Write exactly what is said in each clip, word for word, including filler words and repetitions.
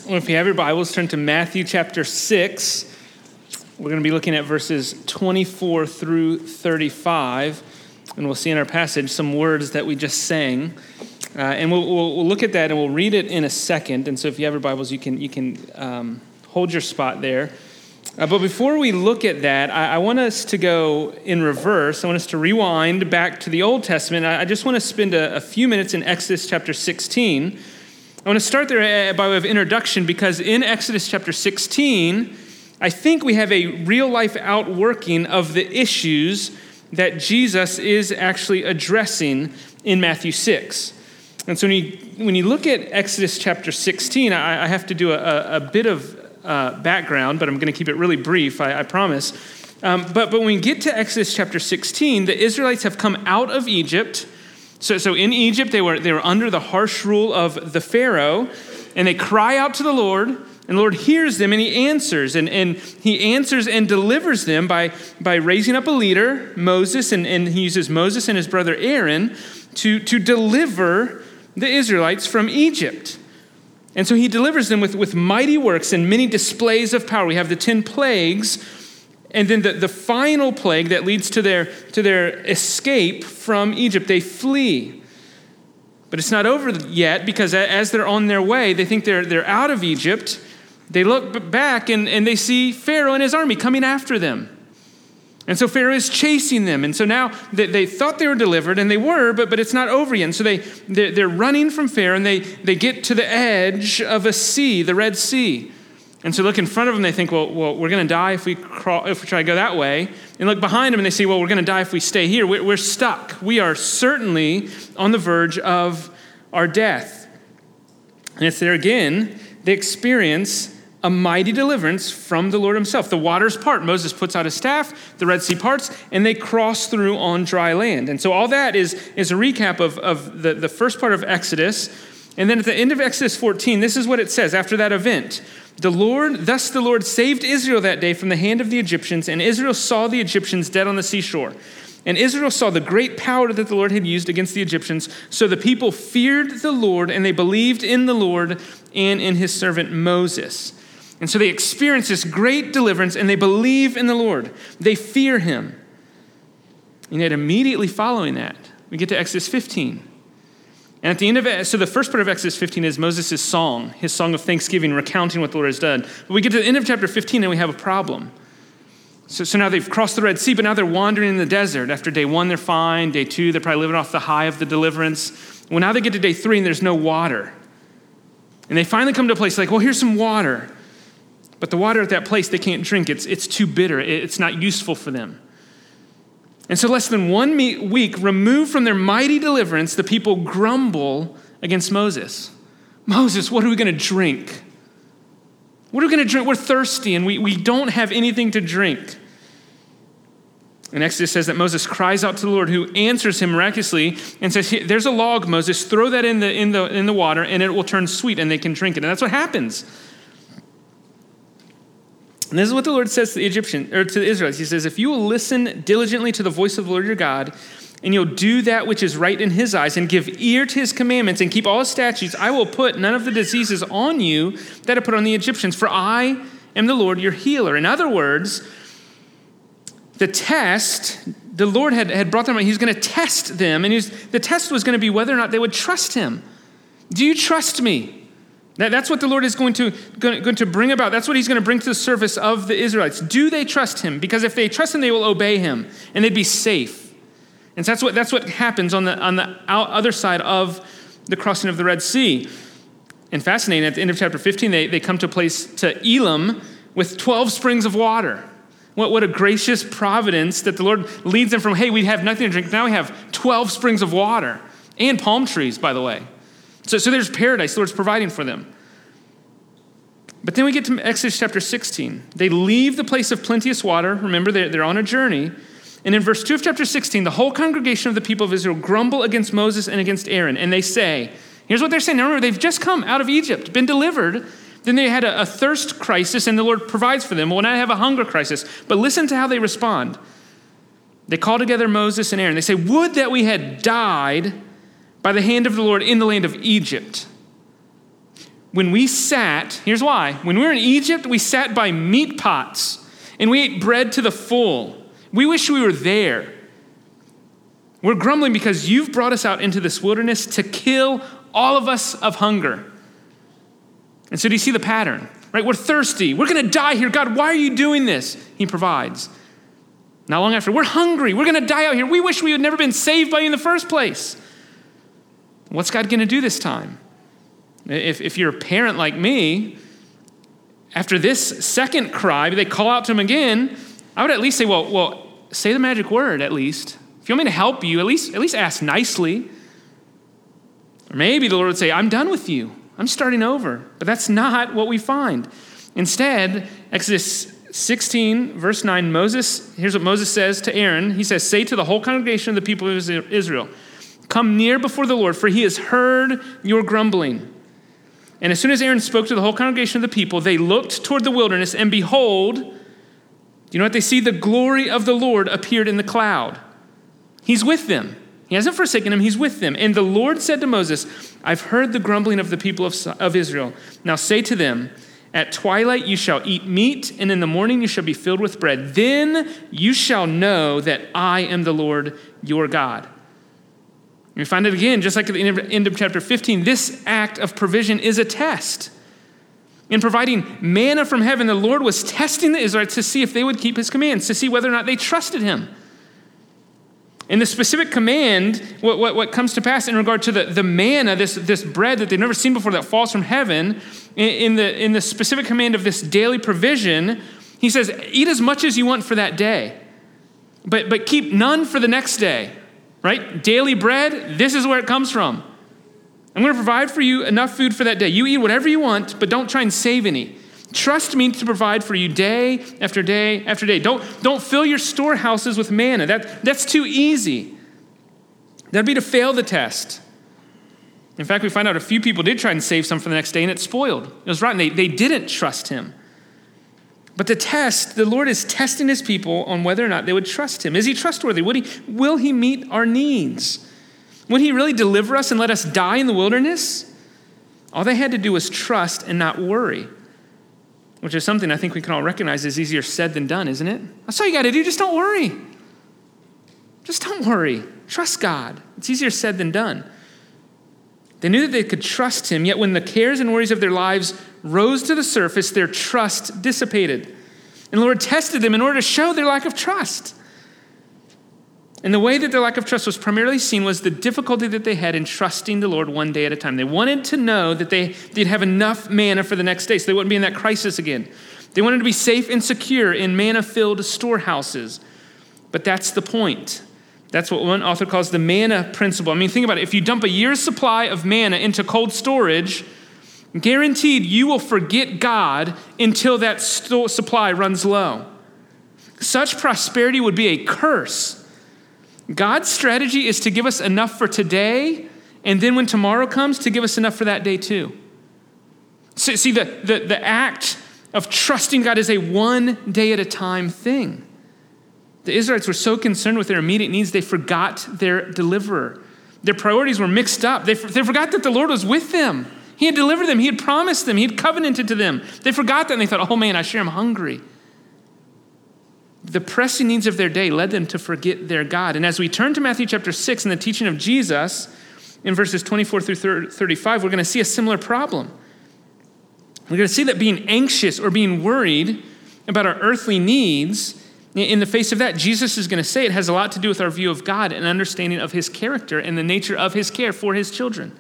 Well, if you have your Bibles, turn to Matthew chapter six. We're going to be looking at verses twenty-four through thirty-five, and we'll see in our passage some words that we just sang. Uh, and we'll, we'll, we'll look at that, and we'll read it in a second. And so if you have your Bibles, you can you can um, hold your spot there. Uh, but before we look at that, I, I want us to go in reverse. I want us to rewind back to the Old Testament. I, I just want to spend a, a few minutes in Exodus chapter sixteen. I want to start there by way of introduction because in Exodus chapter sixteen, I think we have a real-life outworking of the issues that Jesus is actually addressing in Matthew six. And so when you, when you look at Exodus chapter sixteen, I, I have to do a, a bit of uh, background, but I'm going to keep it really brief, I, I promise. Um, but, but when we get to Exodus chapter sixteen, the Israelites have come out of Egypt. So, so in Egypt, they were, they were under the harsh rule of the Pharaoh, and they cry out to the Lord, and the Lord hears them, and he answers. And, and he answers and delivers them by, by raising up a leader, Moses, and, and he uses Moses and his brother Aaron to, to deliver the Israelites from Egypt. And so he delivers them with, with mighty works and many displays of power. We have the ten plagues, and then the, the final plague that leads to their, to their escape from Egypt. They flee. But it's not over yet, because as they're on their way, they think they're, they're out of Egypt. They look back and, and they see Pharaoh and his army coming after them. And so Pharaoh is chasing them. And so now they, they thought they were delivered, and they were, but, but it's not over yet. And so they, they're, they're running from Pharaoh, and they, they get to the edge of a sea, the Red Sea. And so look in front of them, they think, well, well we're going to die if we crawl, if we try to go that way. And look behind them, and they say, well, we're going to die if we stay here. We're, we're stuck. We are certainly on the verge of our death. And it's there again, they experience a mighty deliverance from the Lord himself. The waters part. Moses puts out his staff, the Red Sea parts, and they cross through on dry land. And so all that is, is a recap of, of the, the first part of Exodus. And then at the end of Exodus fourteen, this is what it says after that event. The Lord, thus the Lord saved Israel that day from the hand of the Egyptians, and Israel saw the Egyptians dead on the seashore. And Israel saw the great power that the Lord had used against the Egyptians. So the people feared the Lord, and they believed in the Lord and in his servant Moses. And so they experience this great deliverance, and they believe in the Lord. They fear him. And yet immediately following that, we get to Exodus fifteen. And at the end of it, so the first part of Exodus fifteen is Moses' song, his song of thanksgiving, recounting what the Lord has done. But we get to the end of chapter fifteen, and we have a problem. So, so now they've crossed the Red Sea, but now they're wandering in the desert. After day one, they're fine. Day two, they're probably living off the high of the deliverance. Well, now they get to day three, and there's no water. And they finally come to a place like, well, here's some water. But the water at that place, they can't drink. It's, it's too bitter. It's not useful for them. And so less than one week removed from their mighty deliverance, the people grumble against Moses. Moses, what are we going to drink? What are we going to drink? We're thirsty, and we, we don't have anything to drink. And Exodus says that Moses cries out to the Lord, who answers him miraculously and says, there's a log, Moses, throw that in the, in the, in the water, and it will turn sweet, and they can drink it. And that's what happens. And this is what the Lord says to the Egyptians, or to the Israelites. He says, if you will listen diligently to the voice of the Lord your God, and you'll do that which is right in his eyes, and give ear to his commandments, and keep all his statutes, I will put none of the diseases on you that I put on the Egyptians, for I am the Lord your healer. In other words, the test, the Lord had, had brought them, he was going to test them, and he was, the test was going to be whether or not they would trust him. Do you trust me? That's what the Lord is going to, going to bring about. That's what he's going to bring to the surface of the Israelites. Do they trust him? Because if they trust him, they will obey him, and they'd be safe. And so that's what, that's what happens on the, on the other side of the crossing of the Red Sea. And fascinating, at the end of chapter fifteen, they, they come to a place, to Elim, with twelve springs of water. What, what a gracious providence that the Lord leads them from, hey, we have nothing to drink. Now we have twelve springs of water, and palm trees, by the way. So, so there's paradise the Lord's providing for them. But then we get to Exodus chapter sixteen. They leave the place of plenteous water. Remember, they're, they're on a journey. And in verse two of chapter sixteen, the whole congregation of the people of Israel grumble against Moses and against Aaron. And they say, here's what they're saying. Now remember, they've just come out of Egypt, been delivered. Then they had a, a thirst crisis, and the Lord provides for them. Well, now they have a hunger crisis. But listen to how they respond. They call together Moses and Aaron. They say, would that we had died by the hand of the Lord in the land of Egypt, when we sat, here's why. When we were in Egypt, we sat by meat pots and we ate bread to the full. We wish we were there. We're grumbling because you've brought us out into this wilderness to kill all of us of hunger. And so do you see the pattern, right? We're thirsty. We're going to die here. God, why are you doing this? He provides. Not long after, we're hungry. We're going to die out here. We wish we had never been saved by you in the first place. What's God going to do this time? If, if you're a parent like me, after this second cry, they call out to him again, I would at least say, well, well, say the magic word at least. If you want me to help you, at least, at least ask nicely. Or maybe the Lord would say, I'm done with you. I'm starting over. But that's not what we find. Instead, Exodus sixteen, verse nine, Moses, here's what Moses says to Aaron. He says, say to the whole congregation of the people of Israel, come near before the Lord, for he has heard your grumbling. And as soon as Aaron spoke to the whole congregation of the people, they looked toward the wilderness, and behold, do you know what they see? The glory of the Lord appeared in the cloud. He's with them. He hasn't forsaken them. He's with them. And the Lord said to Moses, I've heard the grumbling of the people of, of Israel. Now say to them, at twilight you shall eat meat, and in the morning you shall be filled with bread. Then you shall know that I am the Lord your God. We find it again, just like at the end of chapter fifteen, this act of provision is a test. In providing manna from heaven, the Lord was testing the Israelites to see if they would keep his commands, to see whether or not they trusted him. And the specific command, what, what, what comes to pass in regard to the, the manna, this, this bread that they've never seen before that falls from heaven, in, in, the, in the specific command of this daily provision, he says, eat as much as you want for that day, but, but keep none for the next day, right? Daily bread, this is where it comes from. I'm going to provide for you enough food for that day. You eat whatever you want, but don't try and save any. Trust me to provide for you day after day after day. Don't, don't fill your storehouses with manna. That, that's too easy. That'd be to fail the test. In fact, we find out a few people did try and save some for the next day, and it spoiled. It was rotten. They, they didn't trust him. But the test, the Lord is testing his people on whether or not they would trust him. Is he trustworthy? Would he, will he meet our needs? Would he really deliver us and let us die in the wilderness? All they had to do was trust and not worry, which is something I think we can all recognize is easier said than done, isn't it? That's all you got to do. Just don't worry. Just don't worry. Trust God. It's easier said than done. They knew that they could trust him, yet when the cares and worries of their lives rose to the surface, their trust dissipated. And the Lord tested them in order to show their lack of trust. And the way that their lack of trust was primarily seen was the difficulty that they had in trusting the Lord one day at a time. They wanted to know that they, they'd have enough manna for the next day so they wouldn't be in that crisis again. They wanted to be safe and secure in manna-filled storehouses. But that's the point. That's what one author calls the manna principle. I mean, think about it. If you dump a year's supply of manna into cold storage, guaranteed you will forget God until that sto- supply runs low. Such prosperity would be a curse. God's strategy is to give us enough for today, and then when tomorrow comes, to give us enough for that day too. So, see, the, the, the act of trusting God is a one day at a time thing. The Israelites were so concerned with their immediate needs, they forgot their deliverer. Their priorities were mixed up. They, they forgot that the Lord was with them. He had delivered them. He had promised them. He had covenanted to them. They forgot that, and they thought, oh man, I sure am hungry. The pressing needs of their day led them to forget their God. And as we turn to Matthew chapter six and the teaching of Jesus in verses twenty-four through thirty-five, we're going to see a similar problem. We're going to see that being anxious or being worried about our earthly needs, in the face of that, Jesus is going to say it has a lot to do with our view of God and understanding of his character and the nature of his care for his children.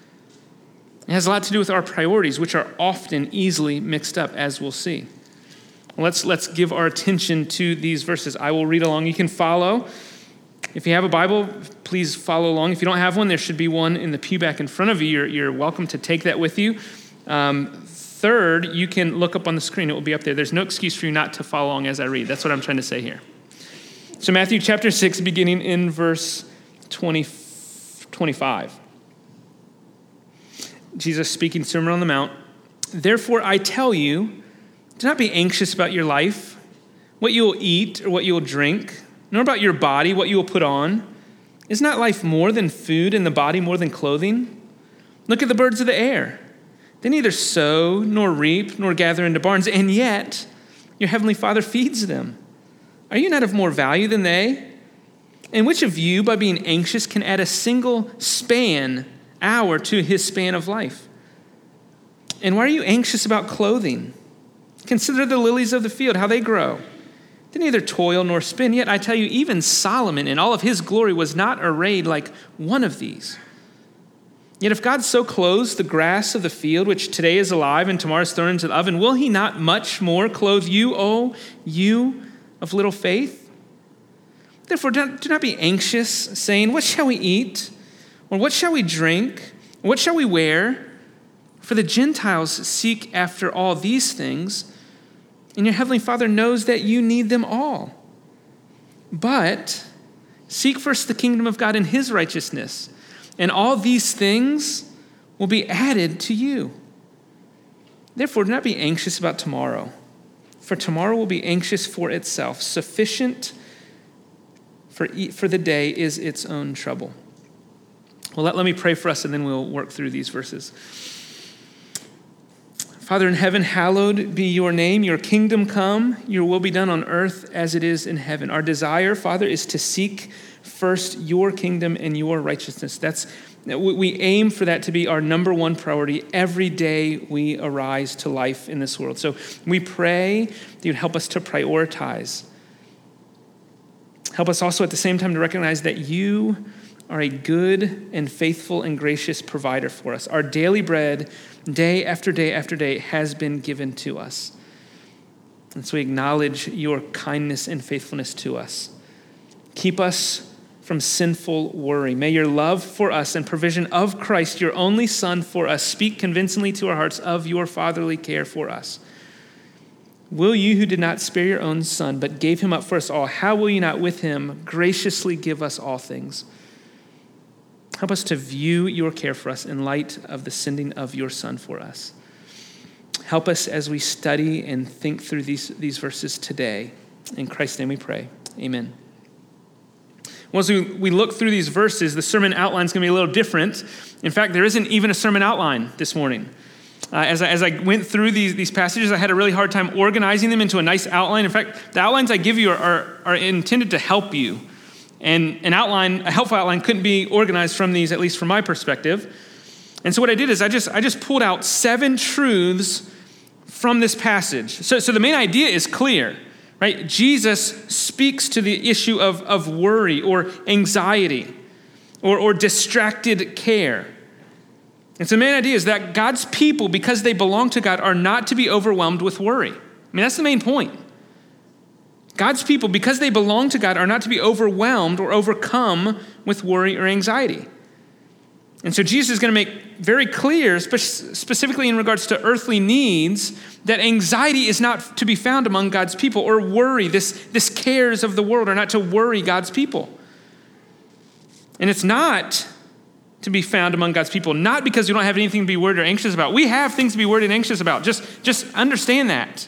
It has a lot to do with our priorities, which are often easily mixed up, as we'll see. Let's, let's give our attention to these verses. I will read along. You can follow. If you have a Bible, please follow along. If you don't have one, there should be one in the pew back in front of you. You're, you're welcome to take that with you. Um, third, you can look up on the screen. It will be up there. There's no excuse for you not to follow along as I read. That's what I'm trying to say here. So Matthew chapter six, beginning in verse twenty, twenty-five. Jesus speaking, Sermon on the Mount. Therefore, I tell you, do not be anxious about your life, what you will eat or what you will drink, nor about your body, what you will put on. Is not life more than food and the body more than clothing? Look at the birds of the air. They neither sow nor reap nor gather into barns, and yet your heavenly Father feeds them. Are you not of more value than they? And which of you, by being anxious, can add a single span, hour to his span of life? And why are you anxious about clothing? Consider the lilies of the field, how they grow. They neither toil nor spin, yet I tell you, even Solomon in all of his glory was not arrayed like one of these. Yet if God so clothes the grass of the field, which today is alive and tomorrow is thrown into the oven, will he not much more clothe you, O you of little faith? Therefore do not, do not be anxious, saying, what shall we eat? Or what shall we drink? Or what shall we wear? For the Gentiles seek after all these things, and your heavenly Father knows that you need them all. But seek first the kingdom of God and his righteousness, and all these things will be added to you. Therefore, do not be anxious about tomorrow, for tomorrow will be anxious for itself. Sufficient for, for the day is its own trouble. Well, let, let me pray for us, and then we'll work through these verses. Father in heaven, hallowed be your name. Your kingdom come, your will be done on earth as it is in heaven. Our desire, Father, is to seek first your kingdom and your righteousness. That's we aim for that to be our number one priority every day we arise to life in this world. So we pray that you'd help us to prioritize. Help us also at the same time to recognize that you are a good and faithful and gracious provider for us. Our daily bread, day after day after day, has been given to us. And so we acknowledge your kindness and faithfulness to us. Keep us from sinful worry. May your love for us and provision of Christ, your only Son for us, speak convincingly to our hearts of your fatherly care for us. Will you, who did not spare your own Son, but gave him up for us all, how will you not with him graciously give us all things? Help us to view your care for us in light of the sending of your Son for us. Help us as we study and think through these, these verses today. In Christ's name we pray. Amen. Well, as we, we look through these verses, the sermon outline is going to be a little different. In fact, there isn't even a sermon outline this morning. Uh, as, I, as I went through these, these passages, I had a really hard time organizing them into a nice outline. In fact, the outlines I give you are, are, are intended to help you. And an outline, a helpful outline, couldn't be organized from these, at least from my perspective. And so what I did is I just I just pulled out seven truths from this passage. So, so the main idea is clear, right? Jesus speaks to the issue of, of worry or anxiety or, or distracted care. And so the main idea is that God's people, because they belong to God, are not to be overwhelmed with worry. I mean, that's the main point. God's people, because they belong to God, are not to be overwhelmed or overcome with worry or anxiety. And so Jesus is going to make very clear, spe- specifically in regards to earthly needs, that anxiety is not to be found among God's people, or worry, this, this cares of the world are not to worry God's people. And it's not to be found among God's people, not because we don't have anything to be worried or anxious about. We have things to be worried and anxious about. Just, just understand that.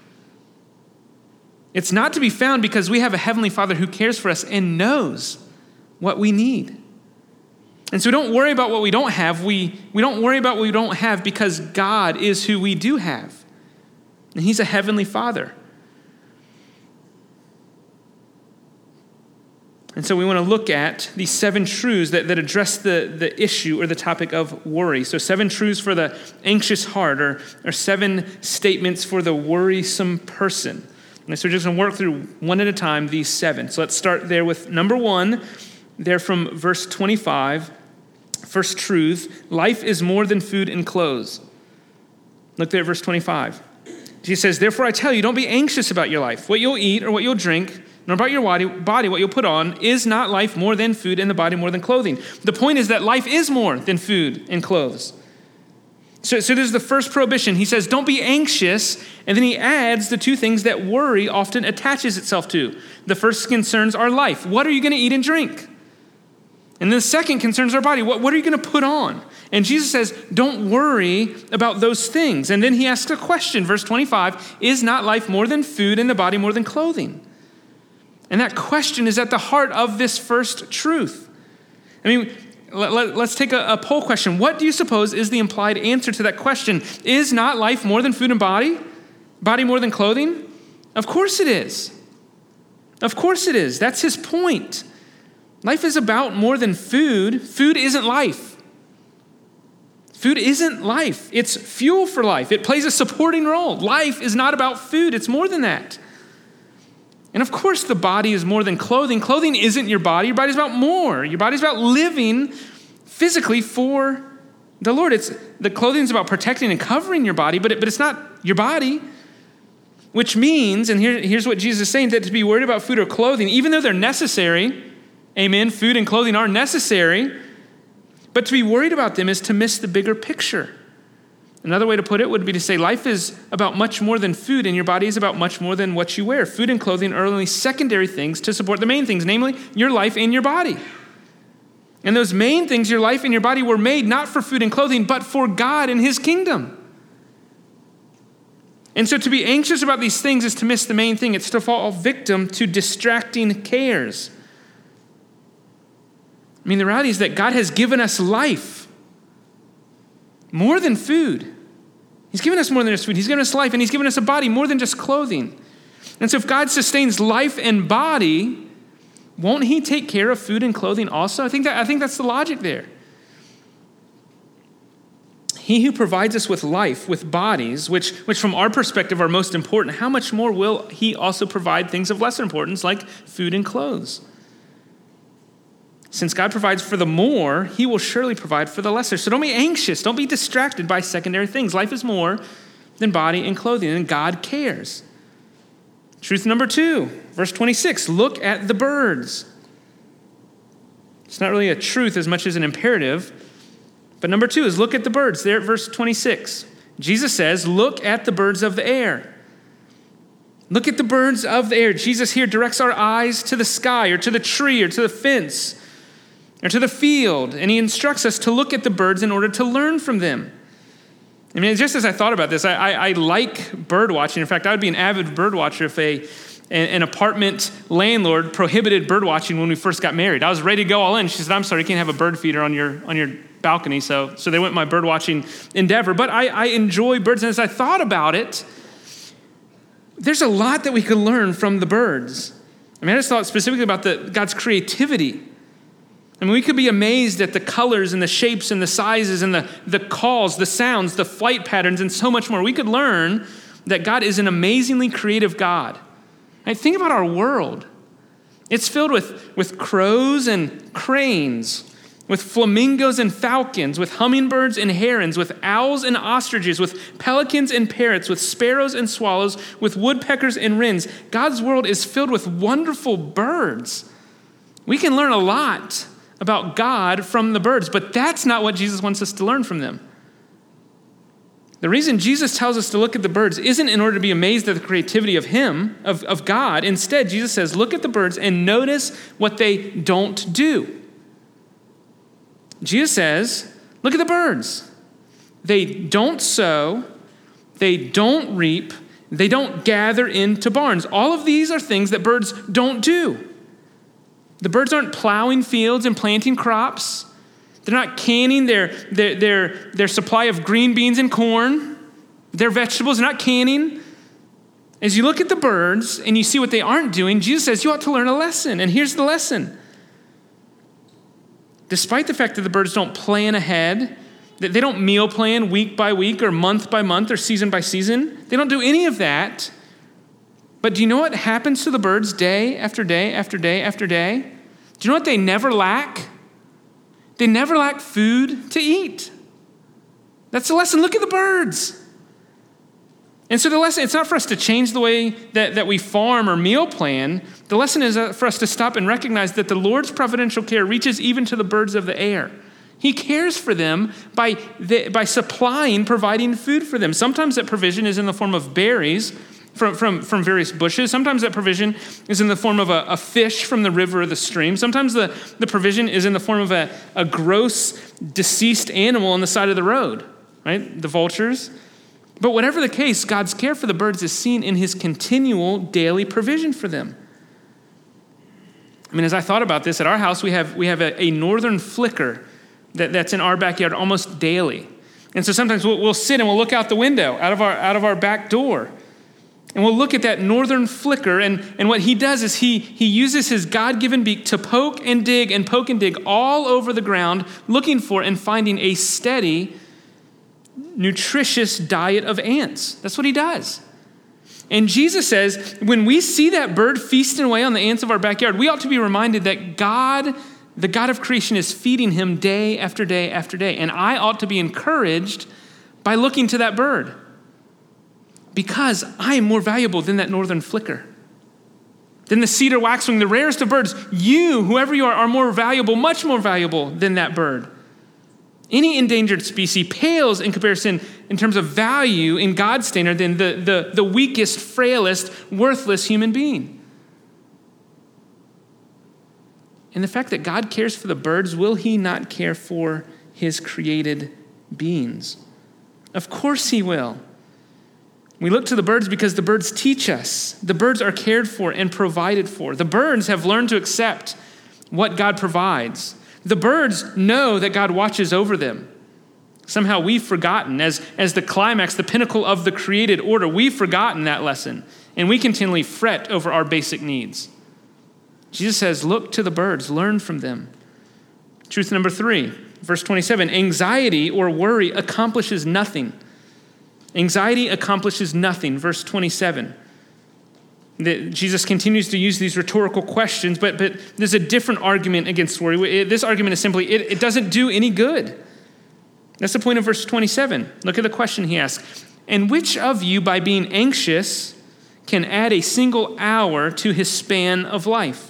It's not to be found because we have a heavenly Father who cares for us and knows what we need. And so we don't worry about what we don't have. We, we don't worry about what we don't have because God is who we do have. And he's a heavenly Father. And so we want to look at these seven truths that, that address the, the issue or the topic of worry. So seven truths for the anxious heart, or, or seven statements for the worrisome person. And so we're just going to work through one at a time, these seven. So let's start there with number one, there from verse twenty-five. First truth, life is more than food and clothes. Look there at verse twenty-five. Jesus says, therefore I tell you, don't be anxious about your life, what you'll eat or what you'll drink, nor about your body, body what you'll put on. Is not life more than food and the body more than clothing? The point is that life is more than food and clothes. So, so there's the first prohibition. He says, don't be anxious. And then he adds the two things that worry often attaches itself to. The first concerns our life. What are you going to eat and drink? And the second concerns our body. What, what are you going to put on? And Jesus says, don't worry about those things. And then he asks a question, verse twenty-five, is not life more than food and the body more than clothing? And that question is at the heart of this first truth. I mean, let, let, let's take a, a poll question. What do you suppose is the implied answer to that question? Is not life more than food and body? Body more than clothing? Of course it is. Of course it is. That's his point. Life is about more than food. Food isn't life. Food isn't life. It's fuel for life. It plays a supporting role. Life is not about food. It's more than that. And of course, the body is more than clothing. Clothing isn't your body. Your body's about more. Your body's about living physically for the Lord. It's the clothing is about protecting and covering your body, but, it, but it's not your body. Which means, and here, here's what Jesus is saying, that to be worried about food or clothing, even though they're necessary, amen, food and clothing are necessary, but to be worried about them is to miss the bigger picture. Another way to put it would be to say life is about much more than food, and your body is about much more than what you wear. Food and clothing are only secondary things to support the main things, namely your life and your body. And those main things, your life and your body, were made not for food and clothing, but for God and his kingdom. And so to be anxious about these things is to miss the main thing. It's to fall victim to distracting cares. I mean, the reality is that God has given us life more than food. He's given us more than just food. He's given us life, and he's given us a body more than just clothing. And so if God sustains life and body, won't he take care of food and clothing also? I think that I think that's the logic there. He who provides us with life, with bodies, which, which from our perspective are most important, how much more will he also provide things of lesser importance like food and clothes? Since God provides for the more, he will surely provide for the lesser. So don't be anxious. Don't be distracted by secondary things. Life is more than body and clothing, and God cares. Truth number two, verse twenty-six, look at the birds. It's not really a truth as much as an imperative. But number two is look at the birds. There at verse twenty-six. Jesus says, look at the birds of the air. Look at the birds of the air. Jesus here directs our eyes to the sky or to the tree or to the fence or to the field. And he instructs us to look at the birds in order to learn from them. I mean, just as I thought about this, I, I, I like bird watching. In fact, I would be an avid bird watcher if a an, an apartment landlord prohibited bird watching when we first got married. I was ready to go all in. She said, I'm sorry, you can't have a bird feeder on your on your balcony. So, so they went my bird watching endeavor. But I, I enjoy birds. And as I thought about it, there's a lot that we could learn from the birds. I mean, I just thought specifically about the God's creativity. I mean, we could be amazed at the colors and the shapes and the sizes and the, the calls, the sounds, the flight patterns, and so much more. We could learn that God is an amazingly creative God. Right? Think about our world. It's filled with, with crows and cranes, with flamingos and falcons, with hummingbirds and herons, with owls and ostriches, with pelicans and parrots, with sparrows and swallows, with woodpeckers and wrens. God's world is filled with wonderful birds. We can learn a lot about God from the birds, but that's not what Jesus wants us to learn from them. The reason Jesus tells us to look at the birds isn't in order to be amazed at the creativity of him, of, of God. Instead, Jesus says, look at the birds and notice what they don't do. Jesus says, look at the birds. They don't sow, they don't reap, they don't gather into barns. All of these are things that birds don't do. The birds aren't plowing fields and planting crops. They're not canning their, their, their, their supply of green beans and corn. Their vegetables, they're not canning. As you look at the birds and you see what they aren't doing, Jesus says you ought to learn a lesson. And here's the lesson. Despite the fact that the birds don't plan ahead, that they don't meal plan week by week or month by month or season by season, they don't do any of that. But do you know what happens to the birds day after day after day after day? Do you know what they never lack? They never lack food to eat. That's the lesson. Look at the birds. And so the lesson, it's not for us to change the way that, that we farm or meal plan. The lesson is for us to stop and recognize that the Lord's providential care reaches even to the birds of the air. He cares for them by, the, by supplying, providing food for them. Sometimes that provision is in the form of berries from, from, from various bushes. Sometimes that provision is in the form of a, a fish from the river or the stream. Sometimes the, the provision is in the form of a, a gross, deceased animal on the side of the road, right? The vultures. But whatever the case, God's care for the birds is seen in his continual daily provision for them. I mean, as I thought about this, at our house, we have we have a, a northern flicker that, that's in our backyard almost daily. And so sometimes we'll, we'll sit and we'll look out the window, out of our, out of our back door, and we'll look at that northern flicker, and, and what he does is he, he uses his God-given beak to poke and dig and poke and dig all over the ground, looking for and finding a steady, nutritious diet of ants. That's what he does. And Jesus says, when we see that bird feasting away on the ants of our backyard, we ought to be reminded that God, the God of creation, is feeding him day after day after day. And I ought to be encouraged by looking to that bird, because I am more valuable than that northern flicker, than the cedar waxwing, the rarest of birds. You, whoever you are, are more valuable, much more valuable than that bird. Any endangered species pales in comparison in terms of value in God's standard than the, the, the weakest, frailest, worthless human being. And the fact that God cares for the birds, will he not care for his created beings? Of course he will. We look to the birds because the birds teach us. The birds are cared for and provided for. The birds have learned to accept what God provides. The birds know that God watches over them. Somehow we've forgotten, as, as the climax, the pinnacle of the created order, we've forgotten that lesson, and we continually fret over our basic needs. Jesus says, look to the birds, learn from them. Truth number three, verse twenty-seven, anxiety or worry accomplishes nothing. Anxiety accomplishes nothing, verse twenty-seven. The, Jesus continues to use these rhetorical questions, but, but there's a different argument against worry. It, this argument is simply, it, it doesn't do any good. That's the point of verse twenty-seven. Look at the question he asks. And which of you, by being anxious, can add a single hour to his span of life?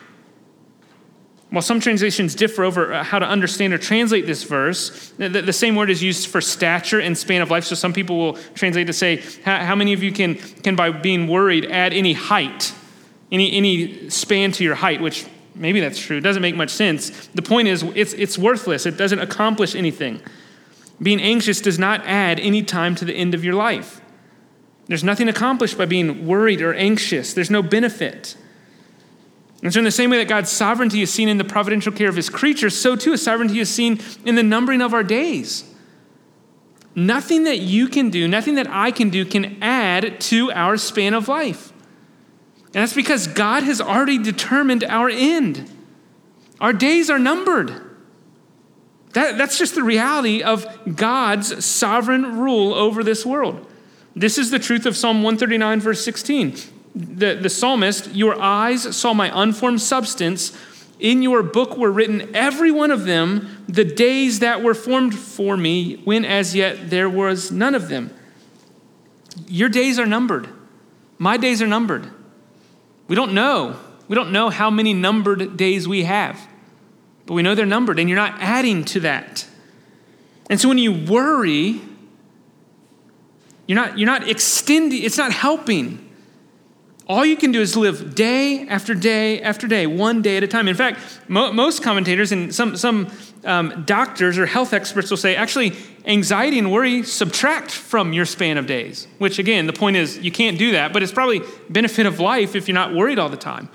While some translations differ over how to understand or translate this verse, the, the same word is used for stature and span of life. So some people will translate to say, how, how many of you can, can, by being worried, add any height, any, any span to your height, which maybe that's true. It doesn't make much sense. The point is, it's, it's worthless. It doesn't accomplish anything. Being anxious does not add any time to the end of your life. There's nothing accomplished by being worried or anxious. There's no benefit. And so in the same way that God's sovereignty is seen in the providential care of his creatures, so too his sovereignty is seen in the numbering of our days. Nothing that you can do, nothing that I can do can add to our span of life. And that's because God has already determined our end. Our days are numbered. That, that's just the reality of God's sovereign rule over this world. This is the truth of Psalm one thirty-nine, verse sixteen. The, the psalmist, your eyes saw my unformed substance. In your book were written, every one of them, the days that were formed for me, when as yet there was none of them. Your days are numbered. My days are numbered. We don't know. We don't know how many numbered days we have, but we know they're numbered, and you're not adding to that. And so when you worry, you're not, you're not extending, it's not helping. All you can do is live day after day after day, one day at a time. In fact, mo- most commentators and some, some um, doctors or health experts will say, actually, anxiety and worry subtract from your span of days, which again, the point is you can't do that, but it's probably benefit of life if you're not worried all the time.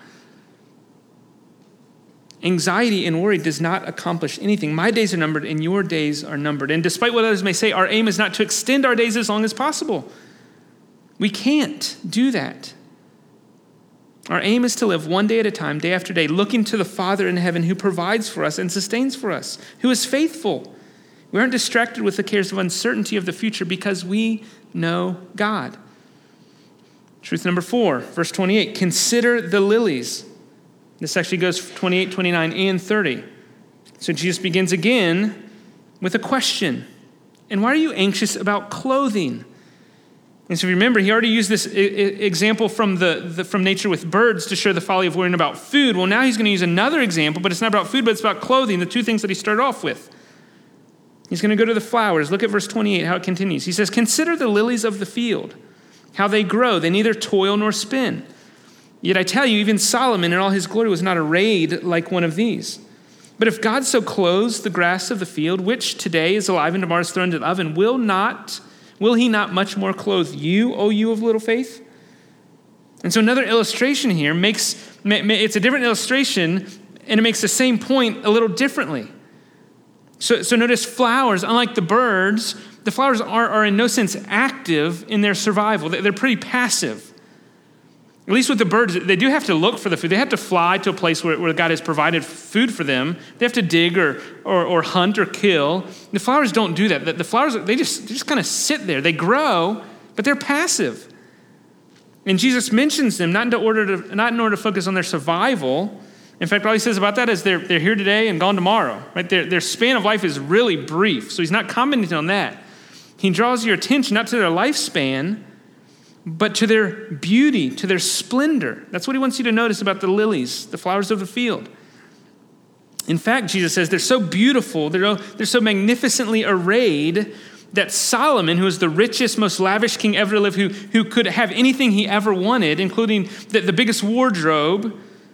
Anxiety and worry does not accomplish anything. My days are numbered and your days are numbered. And despite what others may say, our aim is not to extend our days as long as possible. We can't do that. Our aim is to live one day at a time, day after day, looking to the Father in heaven who provides for us and sustains for us, who is faithful. We aren't distracted with the cares of uncertainty of the future because we know God. Truth number four, verse twenty-eight, consider the lilies. This actually goes twenty-eight, twenty-nine, and thirty. So Jesus begins again with a question. And why are you anxious about clothing? And so if you remember, he already used this I- I example from the, the from nature with birds to show the folly of worrying about food. Well, now he's going to use another example, but it's not about food, but it's about clothing, the two things that he started off with. He's going to go to the flowers. Look at verse twenty-eight, how it continues. He says, consider the lilies of the field, how they grow. They neither toil nor spin. Yet I tell you, even Solomon in all his glory was not arrayed like one of these. But if God so clothes the grass of the field, which today is alive and tomorrow is thrown into the oven, will not... Will he not much more clothe you, O you of little faith? And so another illustration here makes, it's a different illustration, and it makes the same point a little differently. So, so notice flowers, unlike the birds, the flowers are, are in no sense active in their survival. They're pretty passive. At least with the birds, they do have to look for the food. They have to fly to a place where, where God has provided food for them. They have to dig or, or, or hunt or kill. The flowers don't do that. The, the flowers, they just, they just kind of sit there. They grow, but they're passive. And Jesus mentions them not in order to, not in order to focus on their survival. In fact, all he says about that is they're, they're here today and gone tomorrow. Right? Their, their span of life is really brief, so he's not commenting on that. He draws your attention not to their lifespan, but to their beauty, to their splendor. That's what he wants you to notice about the lilies, the flowers of the field. In fact, Jesus says they're so beautiful, they're, they're so magnificently arrayed that Solomon, who is the richest, most lavish king ever to live, who, who could have anything he ever wanted, including the, the biggest wardrobe,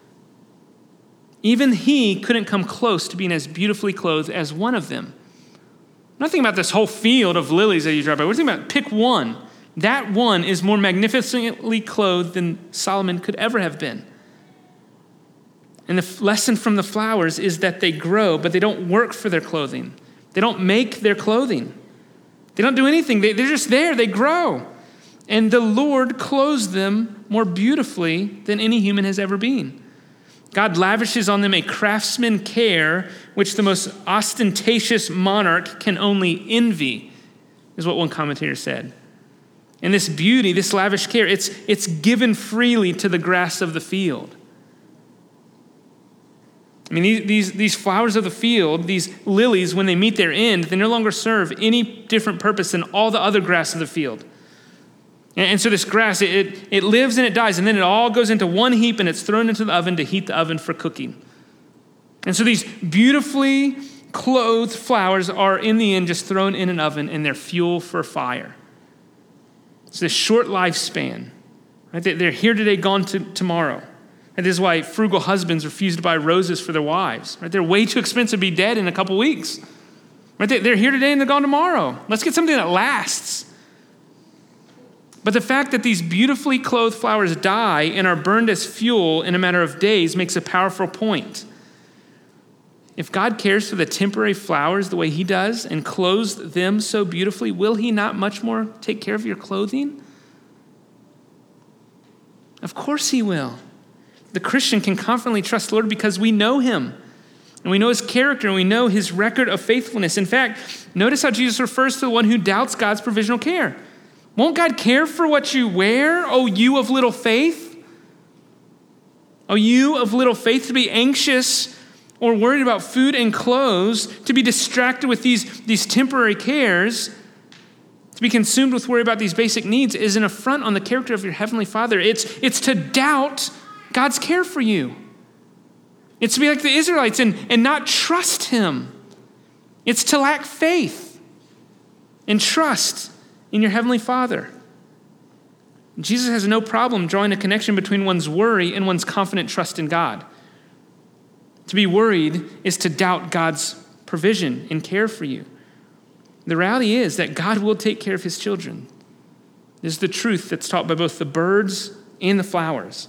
even he couldn't come close to being as beautifully clothed as one of them. I'm not thinking about this whole field of lilies that you drive by. We're thinking about pick one. That one is more magnificently clothed than Solomon could ever have been. And the lesson from the flowers is that they grow, but they don't work for their clothing. They don't make their clothing. They don't do anything. They, they're just there. They grow. And the Lord clothes them more beautifully than any human has ever been. God lavishes on them a craftsman care which the most ostentatious monarch can only envy, is what one commentator said. And this beauty, this lavish care, it's, it's given freely to the grass of the field. I mean, these, these, these flowers of the field, these lilies, when they meet their end, they no longer serve any different purpose than all the other grass of the field. And, and so this grass, it, it, it lives and it dies, and then it all goes into one heap and it's thrown into the oven to heat the oven for cooking. And so these beautifully clothed flowers are in the end just thrown in an oven and they're fuel for fire. It's this short lifespan. Right? They're here today, gone to tomorrow. And this is why frugal husbands refuse to buy roses for their wives. Right? They're way too expensive to be dead in a couple weeks. Right? They're here today and they're gone tomorrow. Let's get something that lasts. But the fact that these beautifully clothed flowers die and are burned as fuel in a matter of days makes a powerful point. If God cares for the temporary flowers the way he does and clothes them so beautifully, will he not much more take care of your clothing? Of course he will. The Christian can confidently trust the Lord because we know him. And we know his character and we know his record of faithfulness. In fact, notice how Jesus refers to the one who doubts God's provisional care. Won't God care for what you wear, O you of little faith? O you of little faith, to be anxious or worried about food and clothes, to be distracted with these, these temporary cares, to be consumed with worry about these basic needs is an affront on the character of your heavenly Father. It's, it's to doubt God's care for you. It's to be like the Israelites and, and not trust him. It's to lack faith and trust in your heavenly Father. Jesus has no problem drawing a connection between one's worry and one's confident trust in God. To be worried is to doubt God's provision and care for you. The reality is that God will take care of his children. This is the truth that's taught by both the birds and the flowers.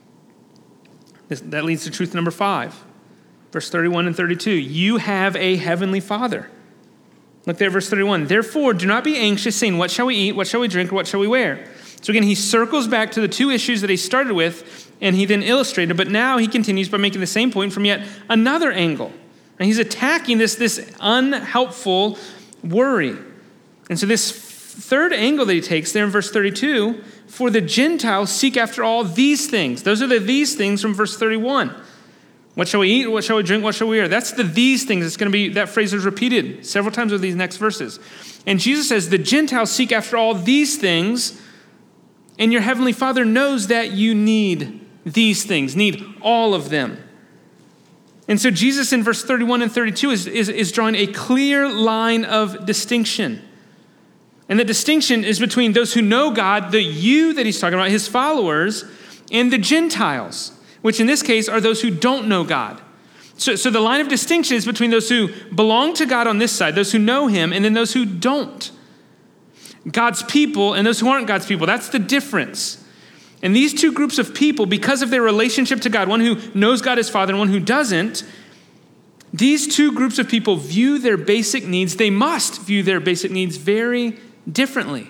This, that leads to truth number five, verse thirty-one and thirty-two. You have a heavenly Father. Look there, verse thirty-one. Therefore, do not be anxious, saying, what shall we eat, what shall we drink, or what shall we wear? So again, he circles back to the two issues that he started with, and he then illustrated, but now he continues by making the same point from yet another angle. And he's attacking this, this unhelpful worry. And so this third angle that he takes there in verse thirty-two, for the Gentiles seek after all these things. Those are the these things from verse thirty-one. What shall we eat? What shall we drink? What shall we wear? That's the these things. It's going to be, that phrase is repeated several times with these next verses. And Jesus says, the Gentiles seek after all these things, and your heavenly Father knows that you need these things, need all of them. And so Jesus in verse thirty-one and thirty-two is, is, is drawing a clear line of distinction. And the distinction is between those who know God, the you that he's talking about, his followers, and the Gentiles, which in this case are those who don't know God. So, so the line of distinction is between those who belong to God on this side, those who know him, and then those who don't. God's people and those who aren't God's people. That's the difference. And these two groups of people, because of their relationship to God, one who knows God as Father and one who doesn't, These two groups of people view their basic needs, they must view their basic needs very differently.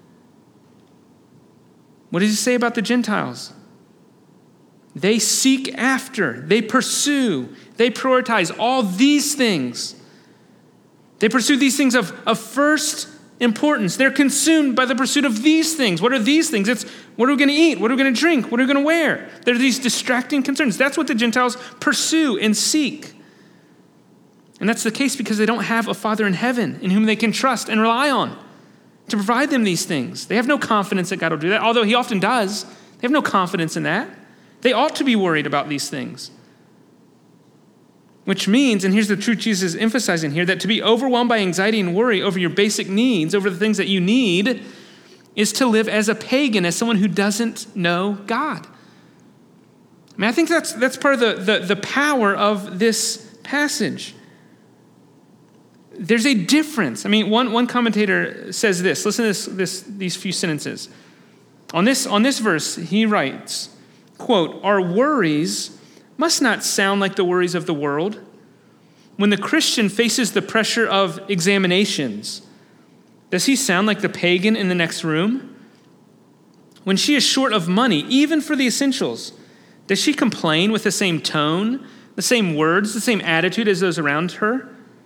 What does he say about the Gentiles? They seek after, they pursue, they prioritize all these things. They pursue these things of, of first importance. They're consumed by the pursuit of these things. What are these things? It's what are we going to eat? What are we going to drink? What are we going to wear? There are these distracting concerns. That's what the Gentiles pursue and seek. And that's the case because they don't have a Father in heaven in whom they can trust and rely on to provide them these things. They have no confidence that God will do that, although he often does. They have no confidence in that. They ought to be worried about these things. Which means, and here's the truth Jesus is emphasizing here, that to be overwhelmed by anxiety and worry over your basic needs, over the things that you need, is to live as a pagan, as someone who doesn't know God. I mean, I think that's that's part of the, the, the power of this passage. There's a difference. I mean, one, one commentator says this. Listen to this, this, these few sentences. On this, on this verse, he writes, quote, "Our worries must not sound like the worries of the world. When the Christian faces the pressure of examinations, does he sound like the pagan in the next room? When she is short of money, even for the essentials, does she complain with the same tone, the same words, the same attitude as those around her?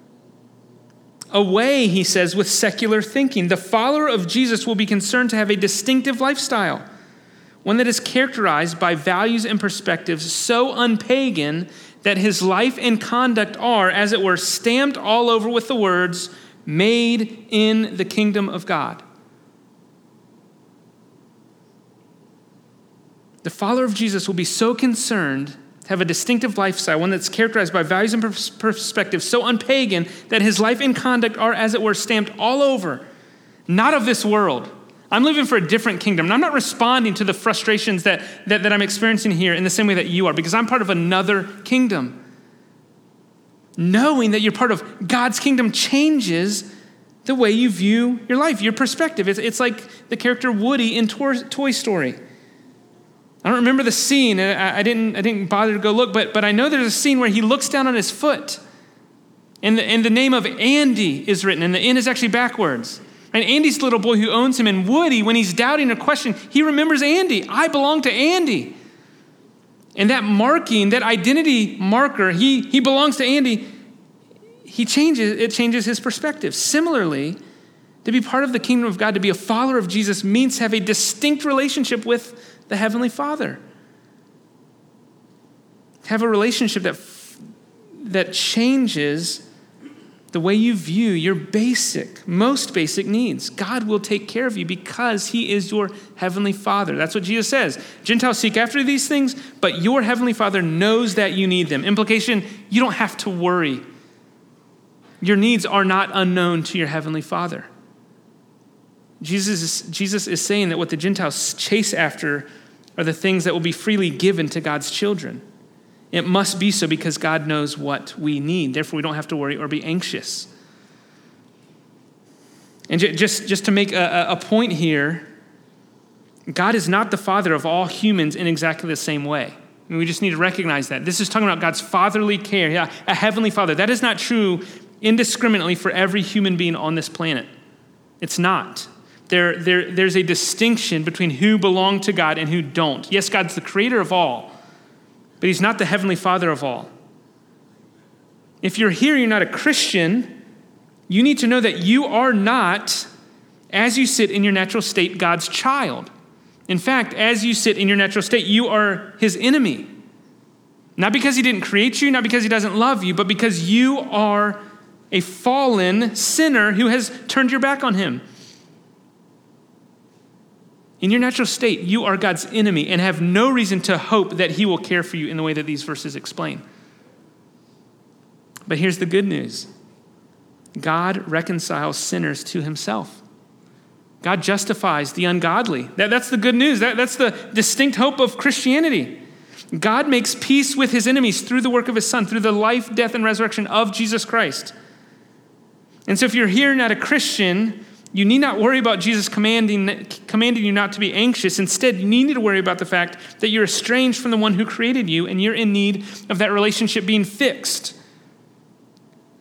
Away, he says, with secular thinking. The follower of Jesus will be concerned to have a distinctive lifestyle, one that is characterized by values and perspectives so unpagan that his life and conduct are, as it were, stamped all over with the words, 'Made in the kingdom of God.'" The follower of Jesus will be so concerned to have a distinctive lifestyle, one that's characterized by values and pers- perspectives so unpagan that his life and conduct are, as it were, stamped all over, not of this world. I'm living for a different kingdom, and I'm not responding to the frustrations that, that, that I'm experiencing here in the same way that you are, because I'm part of another kingdom. Knowing that you're part of God's kingdom changes the way you view your life, your perspective. It's, it's like the character Woody in Toy Story. I don't remember the scene, and I, I didn't I didn't bother to go look, but, but I know there's a scene where he looks down on his foot, and the, and the name of Andy is written, and the N is actually backwards. And Andy's the little boy who owns him, and Woody, when he's doubting or questioning, he remembers Andy. I belong to Andy. And that marking, that identity marker, he, he belongs to Andy, he changes, it changes his perspective. Similarly, to be part of the kingdom of God, to be a follower of Jesus, means to have a distinct relationship with the Heavenly Father. To have a relationship that, that changes the way you view your basic, most basic needs. God will take care of you because he is your Heavenly Father. That's what Jesus says. Gentiles seek after these things, but your Heavenly Father knows that you need them. Implication, you don't have to worry. Your needs are not unknown to your Heavenly Father. Jesus is, Jesus is saying that what the Gentiles chase after are the things that will be freely given to God's children. It must be so because God knows what we need. Therefore, we don't have to worry or be anxious. And just, just to make a, a point here, God is not the father of all humans in exactly the same way. I mean, we just need to recognize that. This is talking about God's fatherly care, yeah, a heavenly father. That is not true indiscriminately for every human being on this planet. It's not. There, there, there's a distinction between who belong to God and who don't. Yes, God's the creator of all, but he's not the heavenly father of all. If you're here, you're not a Christian, you need to know that you are not, as you sit in your natural state, God's child. In fact, as you sit in your natural state, you are his enemy. Not because he didn't create you, not because he doesn't love you, but because you are a fallen sinner who has turned your back on him. In your natural state, you are God's enemy and have no reason to hope that he will care for you in the way that these verses explain. But here's the good news. God reconciles sinners to himself. God justifies the ungodly. That, that's the good news. That, that's the distinct hope of Christianity. God makes peace with his enemies through the work of his Son, through the life, death, and resurrection of Jesus Christ. And so if you're here not a Christian, you need not worry about Jesus commanding, commanding you not to be anxious. Instead, you need to worry about the fact that you're estranged from the one who created you and you're in need of that relationship being fixed.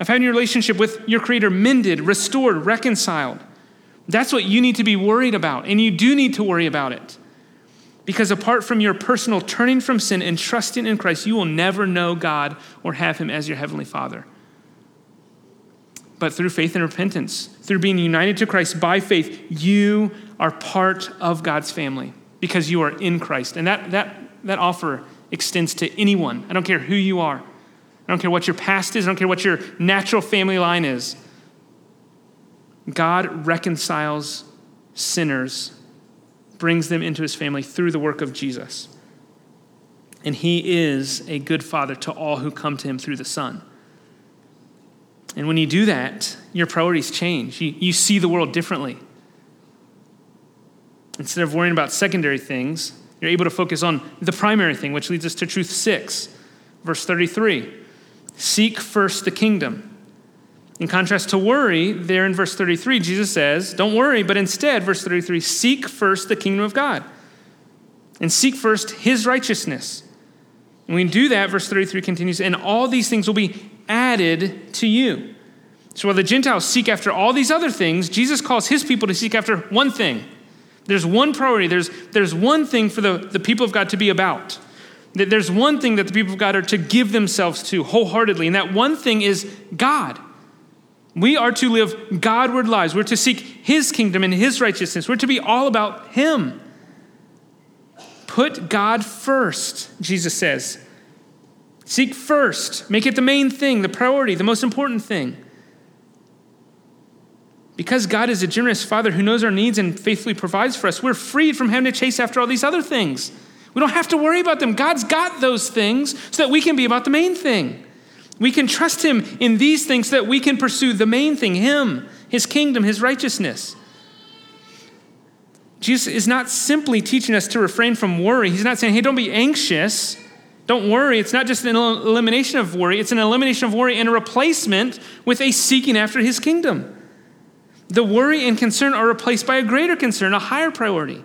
of having your relationship with your Creator mended, restored, reconciled. That's what you need to be worried about, and you do need to worry about it. Because apart from your personal turning from sin and trusting in Christ, you will never know God or have him as your heavenly Father. But through faith and repentance, through being united to Christ by faith, you are part of God's family because you are in Christ. And that, that, that offer extends to anyone. I don't care who you are. I don't care what your past is. I don't care what your natural family line is. God reconciles sinners, brings them into his family through the work of Jesus. And he is a good father to all who come to him through the Son. And when you do that, your priorities change. You, you see the world differently. Instead of worrying about secondary things, you're able to focus on the primary thing, which leads us to truth six, verse thirty-three. Seek first the kingdom. In contrast to worry, there in verse thirty-three, Jesus says, don't worry, but instead, verse thirty-three, seek first the kingdom of God. And seek first his righteousness. And when we do that, verse thirty-three continues, and all these things will be added to you. So while the Gentiles seek after all these other things, Jesus calls his people to seek after one thing. There's one priority. There's, there's one thing for the, the people of God to be about. There's one thing that the people of God are to give themselves to wholeheartedly, and that one thing is God. We are to live Godward lives. We're to seek his kingdom and his righteousness. We're to be all about him. Put God first, Jesus says. Seek first. Make it the main thing, the priority, the most important thing. Because God is a generous Father who knows our needs and faithfully provides for us, we're freed from having to chase after all these other things. We don't have to worry about them. God's got those things so that we can be about the main thing. We can trust him in these things so that we can pursue the main thing, him, his kingdom, his righteousness. Jesus is not simply teaching us to refrain from worry. He's not saying, hey, don't be anxious. Don't worry. It's not just an elimination of worry. It's an elimination of worry and a replacement with a seeking after his kingdom. The worry and concern are replaced by a greater concern, a higher priority.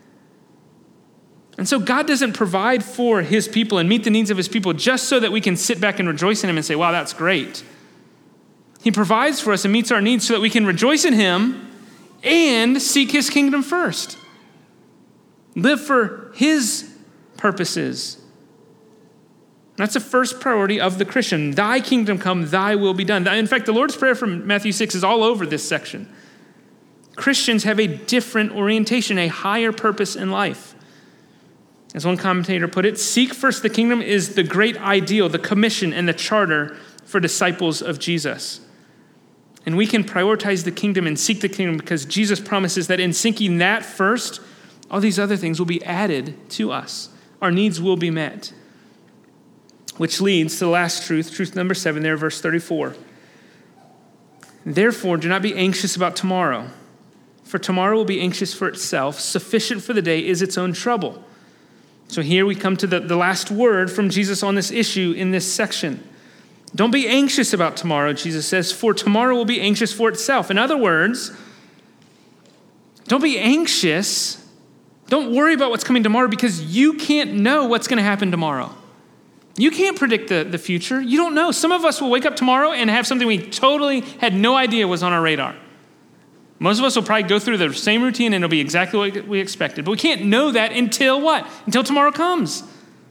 And so God doesn't provide for his people and meet the needs of his people just so that we can sit back and rejoice in him and say, wow, that's great. He provides for us and meets our needs so that we can rejoice in him and seek his kingdom first. Live for his purposes. That's the first priority of the Christian. Thy kingdom come, thy will be done. In fact, the Lord's Prayer from Matthew six is all over this section. Christians have a different orientation, a higher purpose in life. As one commentator put it, seek first the kingdom is the great ideal, the commission, and the charter for disciples of Jesus. And we can prioritize the kingdom and seek the kingdom because Jesus promises that in seeking that first, all these other things will be added to us. Our needs will be met. Which leads to the last truth, truth number seven there, verse thirty-four. Therefore, do not be anxious about tomorrow, for tomorrow will be anxious for itself. Sufficient for the day is its own trouble. So here we come to the, the last word from Jesus on this issue in this section. Don't be anxious about tomorrow, Jesus says, for tomorrow will be anxious for itself. In other words, don't be anxious. Don't worry about what's coming tomorrow because you can't know what's going to happen tomorrow. You can't predict the, the future. You don't know. Some of us will wake up tomorrow and have something we totally had no idea was on our radar. Most of us will probably go through the same routine and it'll be exactly what we expected. But we can't know that until what? Until tomorrow comes.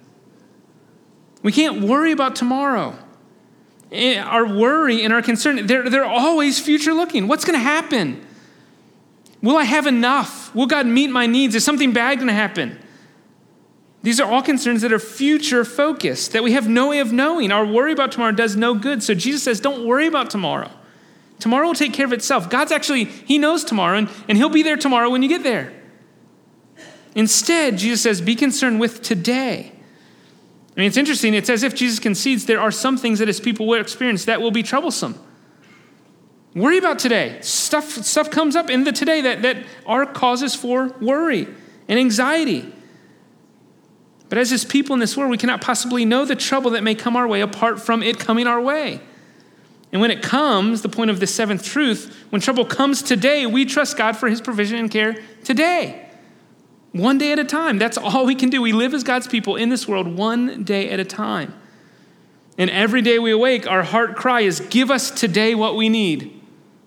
We can't worry about tomorrow. Our worry and our concern, they're, they're always future looking. What's going to happen? Will I have enough? Will God meet my needs? Is something bad going to happen? These are all concerns that are future focused, that we have no way of knowing. Our worry about tomorrow does no good. So Jesus says, don't worry about tomorrow. Tomorrow will take care of itself. God's actually, he knows tomorrow, and, and he'll be there tomorrow when you get there. Instead, Jesus says, be concerned with today. I mean, it's interesting. It's as if Jesus concedes there are some things that his people will experience that will be troublesome. Worry about today. Stuff, stuff comes up in the today that, that are causes for worry and anxiety. But as his people in this world, we cannot possibly know the trouble that may come our way apart from it coming our way. And when it comes, the point of this seventh truth, when trouble comes today, we trust God for his provision and care today. One day at a time. That's all we can do. We live as God's people in this world one day at a time. And every day we awake, our heart cry is, give us today what we need.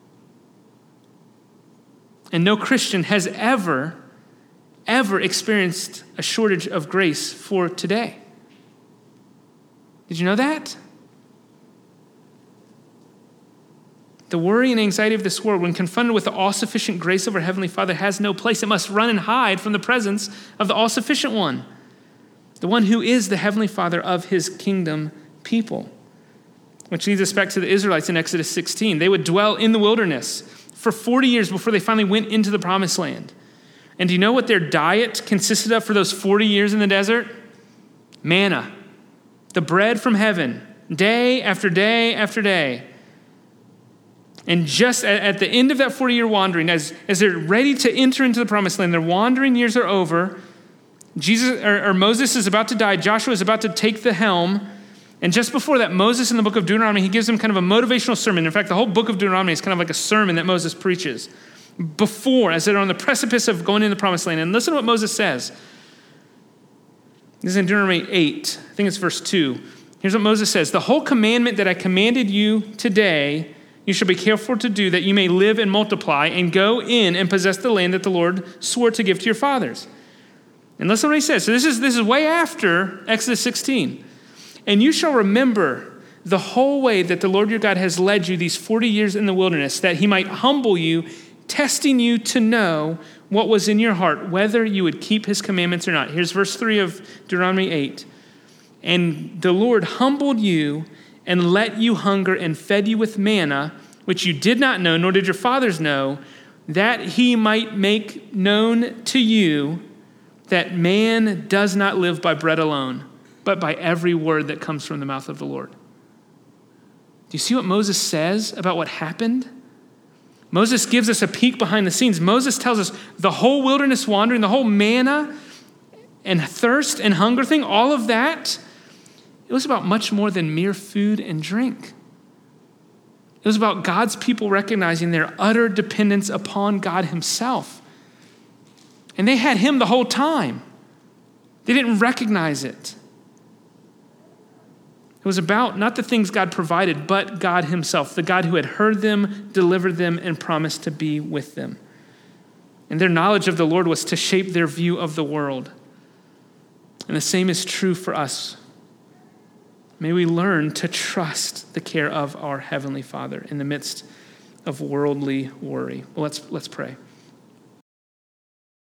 And no Christian has ever, ever experienced a shortage of grace for today. Did you know that? The worry and anxiety of this world, when confronted with the all-sufficient grace of our Heavenly Father, has no place. It must run and hide from the presence of the all-sufficient one, the one who is the Heavenly Father of his kingdom people. Which leads us back to the Israelites in Exodus sixteen. They would dwell in the wilderness for forty years before they finally went into the promised land. And do you know what their diet consisted of for those forty years in the desert? Manna, the bread from heaven, day after day after day. And just at the end of that forty-year wandering, as, as they're ready to enter into the promised land, their wandering years are over. Jesus or, or Moses is about to die. Joshua is about to take the helm. And just before that, Moses in the book of Deuteronomy, he gives them kind of a motivational sermon. In fact, the whole book of Deuteronomy is kind of like a sermon that Moses preaches before, as they're on the precipice of going into the promised land. And listen to what Moses says. This is in Deuteronomy eight. I think it's verse two. Here's what Moses says. The whole commandment that I commanded you today, you shall be careful to do, that you may live and multiply and go in and possess the land that the Lord swore to give to your fathers. And listen to what he says. So this is, this is way after Exodus sixteen. And you shall remember the whole way that the Lord your God has led you these forty years in the wilderness, that he might humble you, testing you to know what was in your heart, whether you would keep his commandments or not. Here's verse three of Deuteronomy eight. And the Lord humbled you and let you hunger and fed you with manna, which you did not know, nor did your fathers know, that he might make known to you that man does not live by bread alone, but by every word that comes from the mouth of the Lord. Do you see what Moses says about what happened? Moses gives us a peek behind the scenes. Moses tells us the whole wilderness wandering, the whole manna and thirst and hunger thing, all of that, it was about much more than mere food and drink. It was about God's people recognizing their utter dependence upon God himself. And they had him the whole time. They didn't recognize it. It was about not the things God provided, but God himself, the God who had heard them, delivered them, and promised to be with them. And their knowledge of the Lord was to shape their view of the world. And the same is true for us. May we learn to trust the care of our Heavenly Father in the midst of worldly worry. Well, let's, let's pray.